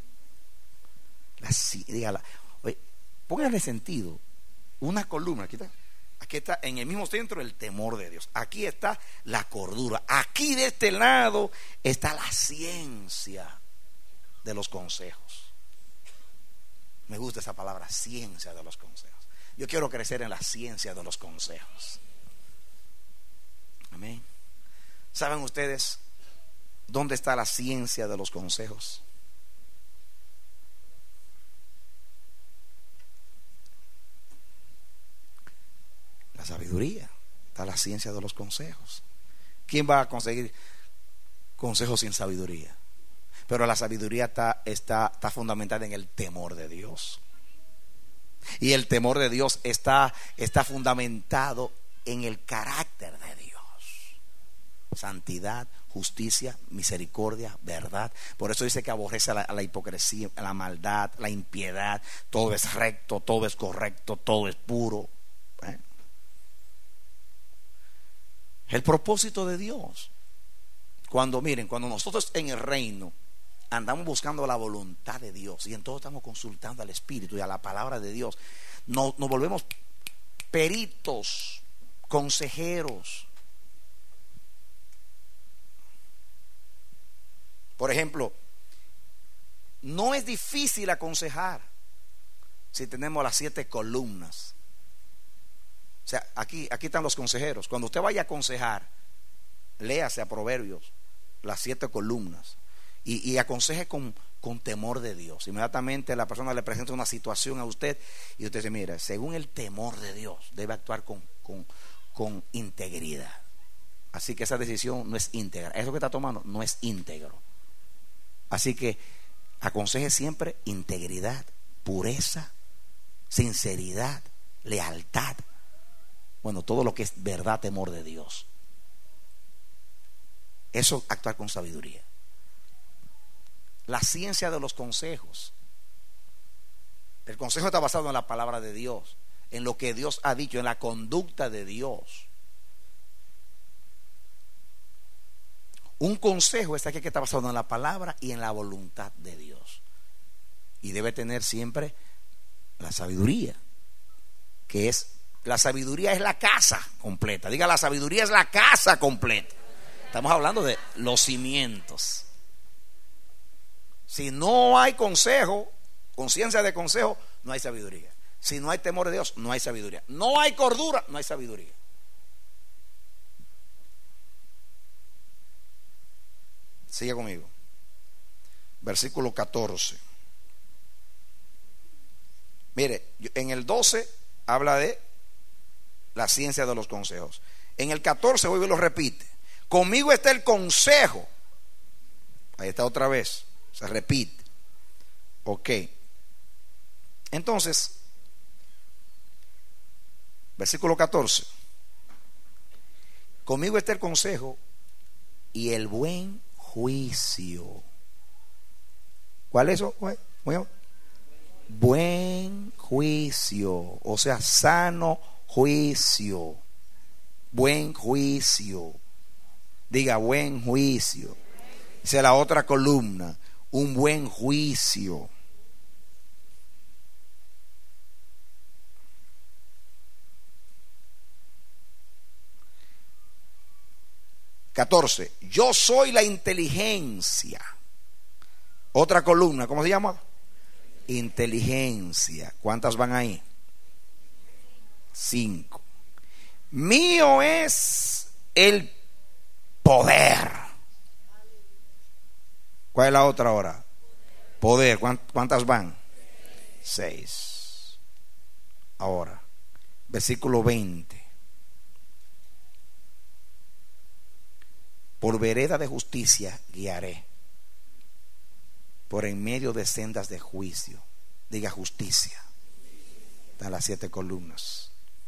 Oye, pónganle sentido. Una columna, aquí está en el mismo centro el temor de Dios. Aquí está la cordura. Aquí de este lado está la ciencia de los consejos. Me gusta esa palabra, ciencia de los consejos. Yo quiero crecer en la ciencia de los consejos. Amén. ¿Saben ustedes dónde está la ciencia de los consejos? La sabiduría. Está la ciencia de los consejos. ¿Quién va a conseguir consejos sin sabiduría? Pero la sabiduría está fundamentada en el temor de Dios. Y el temor de Dios está fundamentado en el carácter de Dios. Santidad, justicia, misericordia, verdad. Por eso dice que aborrece a la hipocresía, a la maldad, la impiedad. Todo es recto, todo es correcto, todo es puro. El propósito de Dios. Cuando nosotros en el reino andamos buscando la voluntad de Dios y en todo estamos consultando al Espíritu y a la palabra de Dios, nos volvemos peritos, consejeros. Por ejemplo, no es difícil aconsejar si tenemos las 7 columnas. O sea, aquí están los consejeros. Cuando usted vaya a aconsejar, léase a Proverbios, las 7 columnas. Y aconseje con temor de Dios. Inmediatamente la persona le presenta una situación a usted y usted dice, mira, según el temor de Dios debe actuar con integridad. Así que esa decisión no es íntegra. Eso que está tomando no es íntegro. Así que aconseje siempre integridad, pureza, sinceridad, lealtad. Bueno, todo lo que es verdad, temor de Dios. Eso, actuar con sabiduría. la ciencia de los consejos. El consejo está basado en la palabra de Dios, en lo que Dios ha dicho, en la conducta de Dios. Un consejo es aquel que está basado en la palabra y en la voluntad de Dios. Y debe tener siempre la sabiduría, que es, la sabiduría es la casa completa. Diga, la sabiduría es la casa completa. Estamos hablando de los cimientos. Si no hay consejo, conciencia de consejo, no hay sabiduría. Si no hay temor de Dios, no hay sabiduría. No hay cordura, no hay sabiduría. Sigue conmigo. Versículo 14. Mire, en el 12 habla de la ciencia de los consejos. En el 14 hoy lo repite. Conmigo está el consejo. Ahí está otra vez. Se repite. Ok. Entonces, versículo 14. Conmigo está el consejo y el buen juicio. ¿Cuál es eso? Buen juicio, o sea, sano juicio. Buen juicio. Diga, buen juicio. Esa es la otra columna. Un buen juicio. (14) Yo soy la inteligencia. Otra columna, ¿cómo se llama? Inteligencia. ¿Cuántas van ahí? 5. Mío es el poder. ¿Cuál es la otra ahora? Poder. ¿Cuántas van? 6. Ahora, versículo 20. Por vereda de justicia guiaré, por en medio de sendas de juicio. Diga, justicia. Están las 7 columnas.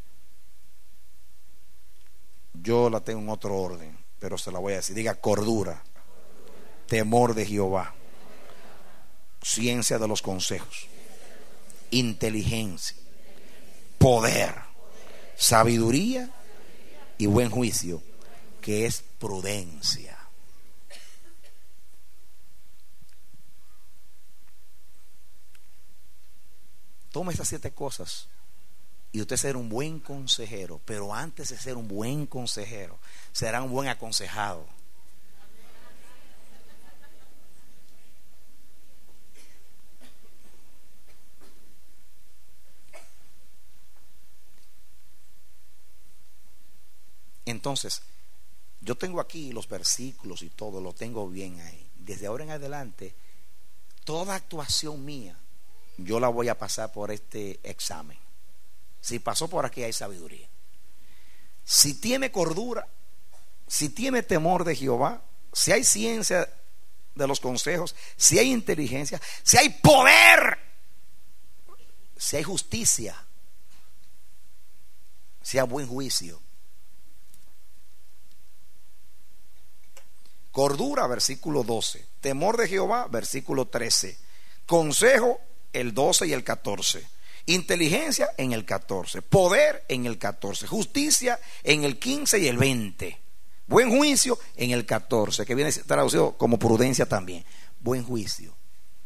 Yo la tengo en otro orden, pero se la voy a decir. Diga, cordura, temor de Jehová, ciencia de los consejos, inteligencia, poder, sabiduría y buen juicio, que es prudencia. Tome esas 7 cosas y usted será un buen consejero. Pero antes de ser un buen consejero, será un buen aconsejado. Entonces, yo tengo aquí los versículos y todo, lo tengo bien ahí. Desde ahora en adelante, toda actuación mía, yo la voy a pasar por este examen. Si pasó por aquí, hay sabiduría. Si tiene cordura, si tiene temor de Jehová, si hay ciencia de los consejos, si hay inteligencia, si hay poder, si hay justicia, si hay buen juicio. Cordura, versículo 12. Temor de Jehová, versículo 13. Consejo, el 12 y el 14. Inteligencia en el 14. Poder en el 14. Justicia en el 15 y el 20. Buen juicio en el 14, que viene traducido como prudencia también. Buen juicio.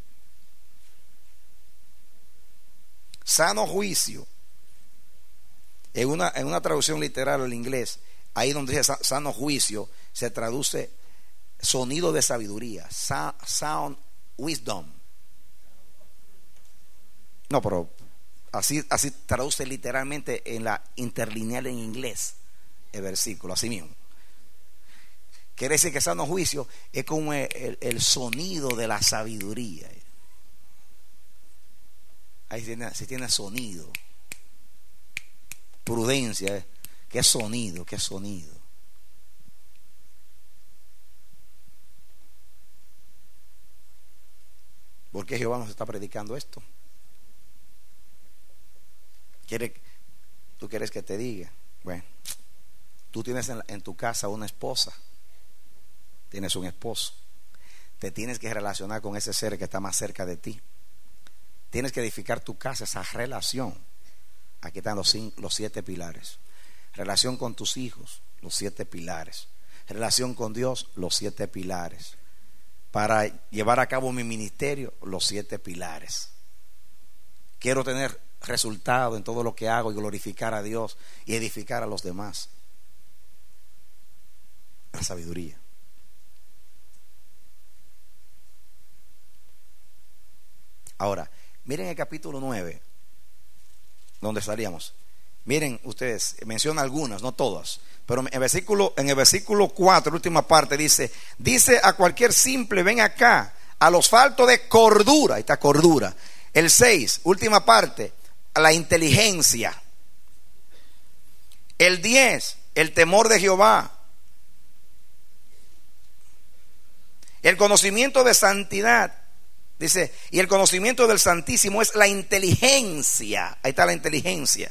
Sano juicio. En una traducción literal al inglés, ahí donde dice sano juicio, se traduce sonido de sabiduría, sound wisdom. No, pero así traduce literalmente en la interlineal en inglés el versículo, así mismo. Quiere decir que sano juicio es como el sonido de la sabiduría. Ahí se tiene sonido. Prudencia, ¿qué sonido? ¿Qué sonido? ¿Por qué Jehová nos está predicando esto? ¿Tú quieres que te diga? Bueno, tú tienes en tu casa una esposa, tienes un esposo. te tienes que relacionar con ese ser que está más cerca de ti. Tienes que edificar tu casa, esa relación. Aquí están los 7 pilares. Relación con tus hijos, los 7 pilares. Relación con Dios, los 7 pilares. Para llevar a cabo mi ministerio, los 7 pilares. Quiero tener resultado en todo lo que hago y glorificar a Dios y edificar a los demás. La sabiduría. Ahora, miren el capítulo 9, donde estaríamos. Miren ustedes, menciona algunas, no todas, pero en el versículo 4, la última parte, dice a cualquier simple, ven acá, a los faltos de cordura. Ahí está cordura. El 6, última parte, a la inteligencia. El 10, el temor de Jehová. El conocimiento de santidad. Dice, y el conocimiento del Santísimo es la inteligencia. Ahí está la inteligencia.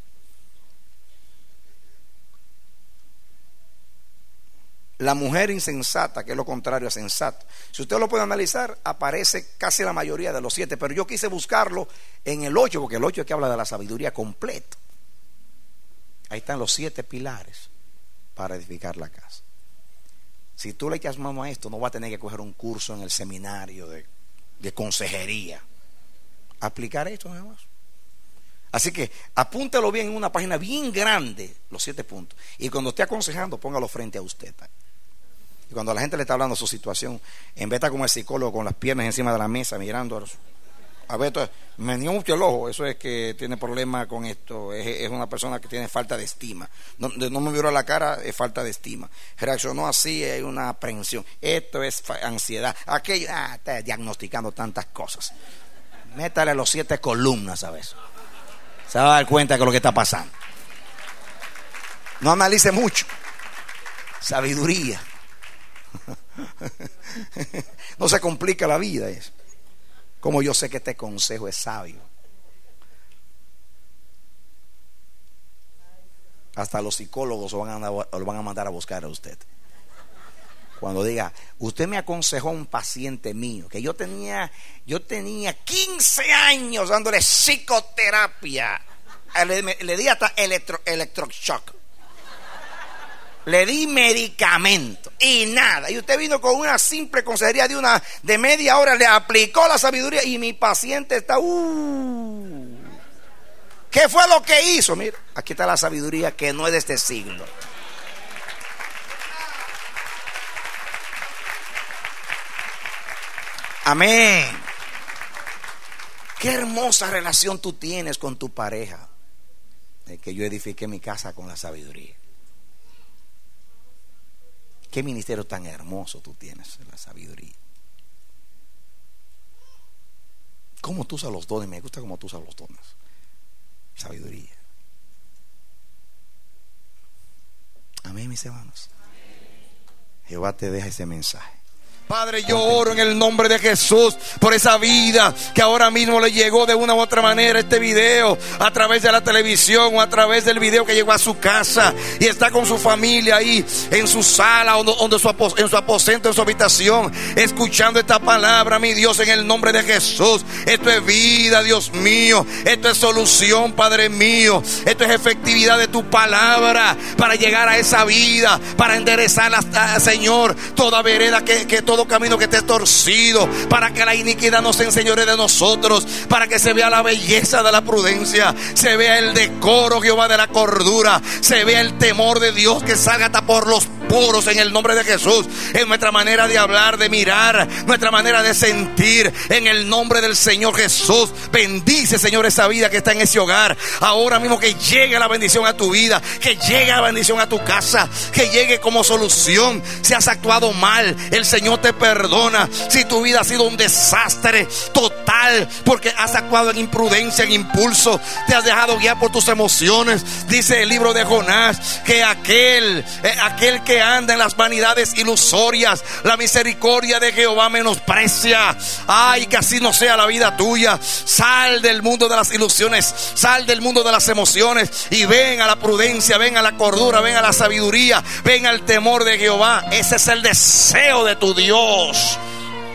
La mujer insensata, que es lo contrario a sensato. Si usted lo puede analizar, aparece casi la mayoría de los 7, pero yo quise buscarlo en el 8, porque el 8 es que habla de la sabiduría completo. Ahí están los 7 pilares para edificar la casa. Si tú le echas mano a esto, no vas a tener que coger un curso en el seminario de consejería. Aplicar esto nada más. Así que apúntalo bien en una página bien grande, los 7 puntos. Y cuando esté aconsejando, póngalo frente a usted. Y cuando la gente le está hablando de su situación, en vez de estar como el psicólogo con las piernas encima de la mesa mirando, a ver, me dio mucho el ojo, eso es que tiene problemas con esto, es una persona que tiene falta de estima. No me miró a la cara, es falta de estima. Reaccionó así, hay una aprensión. Esto es ansiedad. Aquello, está diagnosticando tantas cosas. Métale los 7 columnas, ¿sabes? Se va a dar cuenta de lo que está pasando. No analice mucho. Sabiduría. No se complica la vida eso. Como yo sé que este consejo es sabio. Hasta los psicólogos lo van a mandar a buscar a usted. Cuando diga, usted me aconsejó a un paciente mío que yo tenía 15 años dándole psicoterapia, le di hasta electroshock, le di medicamento y nada, y usted vino con una simple consejería de media hora, le aplicó la sabiduría y mi paciente está ¿qué fue lo que hizo? Mira, aquí está la sabiduría que no es de este siglo. Amén. Qué hermosa relación tú tienes con tu pareja. De que yo edifiqué mi casa con la sabiduría. Qué ministerio tan hermoso tú tienes, la sabiduría. ¿Cómo tú usas los dones? Me gusta cómo tú usas los dones. Sabiduría. Amén, mis hermanos. Jehová te deja ese mensaje. Padre, yo oro en el nombre de Jesús por esa vida que ahora mismo le llegó de una u otra manera este video a través de la televisión o a través del video que llegó a su casa y está con su familia ahí en su sala o en su aposento, en su habitación, escuchando esta palabra, mi Dios, en el nombre de Jesús. Esto es vida, Dios mío. Esto es solución, Padre mío. Esto es efectividad de tu palabra para llegar a esa vida, para enderezar, Señor, toda vereda que todo camino que esté torcido, para que la iniquidad no se enseñoree de nosotros, para que se vea la belleza de la prudencia, se vea el decoro, Jehová, de la cordura, se vea el temor de Dios que salga hasta por los poros en el nombre de Jesús, en nuestra manera de hablar, de mirar, nuestra manera de sentir, en el nombre del Señor Jesús. Bendice, Señor, esa vida que está en ese hogar ahora mismo, que llegue la bendición a tu vida, que llegue la bendición a tu casa, que llegue como solución. Si has actuado mal, el Señor te perdona. Si tu vida ha sido un desastre total porque has actuado en imprudencia, en impulso, te has dejado guiar por tus emociones, dice el libro de Jonás que aquel que anda en las vanidades ilusorias, la misericordia de Jehová menosprecia. Ay, que así no sea la vida tuya. Sal del mundo de las ilusiones, sal del mundo de las emociones y ven a la prudencia, ven a la cordura, ven a la sabiduría, ven al temor de Jehová. Ese es el deseo de tu Dios.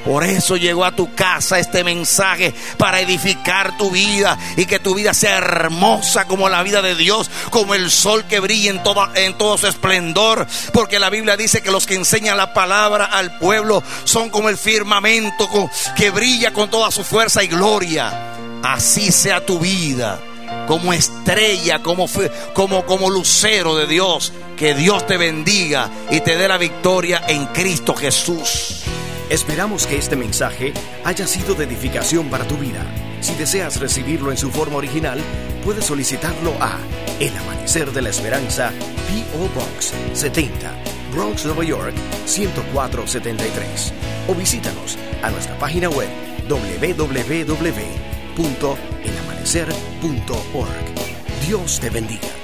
Por eso llegó a tu casa este mensaje, para edificar tu vida y que tu vida sea hermosa como la vida de Dios, como el sol que brilla en todo su esplendor. Porque la Biblia dice que los que enseñan la palabra al pueblo son como el firmamento que brilla con toda su fuerza y gloria. Así sea tu vida, como estrella, como lucero de Dios. Que Dios te bendiga y te dé la victoria en Cristo Jesús. Esperamos que este mensaje haya sido de edificación para tu vida. Si deseas recibirlo en su forma original, puedes solicitarlo a El Amanecer de la Esperanza, P.O. Box 70, Bronx, Nueva York 10473. O visítanos a nuestra página web www.elamanecer.org. Dios te bendiga.